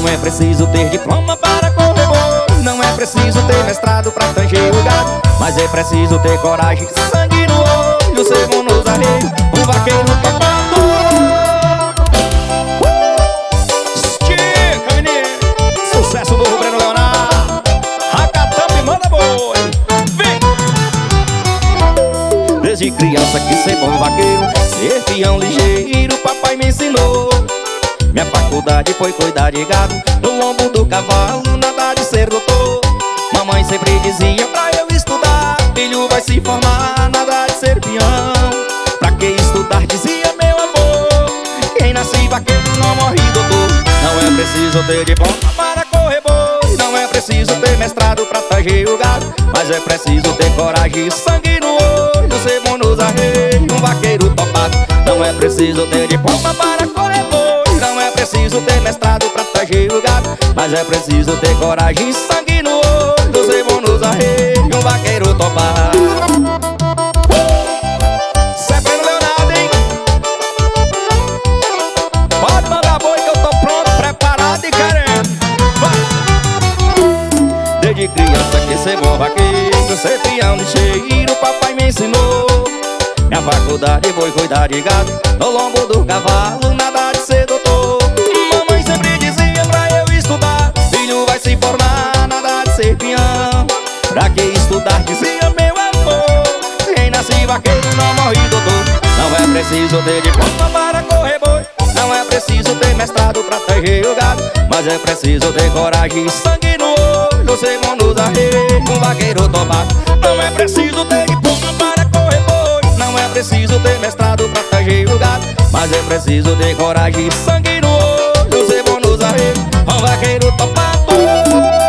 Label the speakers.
Speaker 1: Não é preciso ter diploma para correr boi, não é preciso ter mestrado pra tanger o gado, mas é preciso ter coragem, sangue no olho, ser bom nos arreios, um vaqueiro topado. Estica, menino! Sucesso do Breno Leonardo. Racatamba e manda boi. Vem! Desde criança quis ser bom vaqueiro, ser peão ligeiro, papai me ensinou. Minha faculdade foi cuidar de gado, no lombo do cavalo, nada de ser doutor. Mamãe sempre dizia pra eu estudar, filho vai se formar, nada de ser peão. Pra que estudar, dizia meu avô, quem nasce vaqueiro não morre doutor. Não é preciso ter diploma para correr boi, não é preciso ter mestrado pra tanger o gado, mas é preciso ter coragem e sangue no olho, ser bom nos arreios, um vaqueiro topado. Não é preciso ter diploma para correr boi, não é preciso ter mestrado pra tanger o gado, mas é preciso ter coragem e sangue no olho, ser bom nos arreios, um vaqueiro topado. Cê é Breno Leonardo, hein? Pode mandar boi que eu tô pronto, preparado e querendo. Vai! Desde criança quis ser bom vaqueiro, ser peão ligeiro, papai me ensinou. Minha faculdade foi cuidar de gado, no lombo do cavalo, nada de ser doutor. Mamãe sempre dizia pra eu estudar, filho vai se formar, nada de ser peão. Pra que estudar, dizia meu avô, quem nasce vaqueiro não morre doutor. Não é preciso ter diploma para correr boi, não é preciso ter mestrado pra tanger o gado, mas é preciso ter coragem e sangue no olho, ser bom nos arreios, um vaqueiro topado. Não é preciso ter diploma para correr boi, não é preciso ter mestrado pra tanger o gado, mas é preciso ter coragem e sangue no olho, ser bom nos arreios, um vaqueiro topado.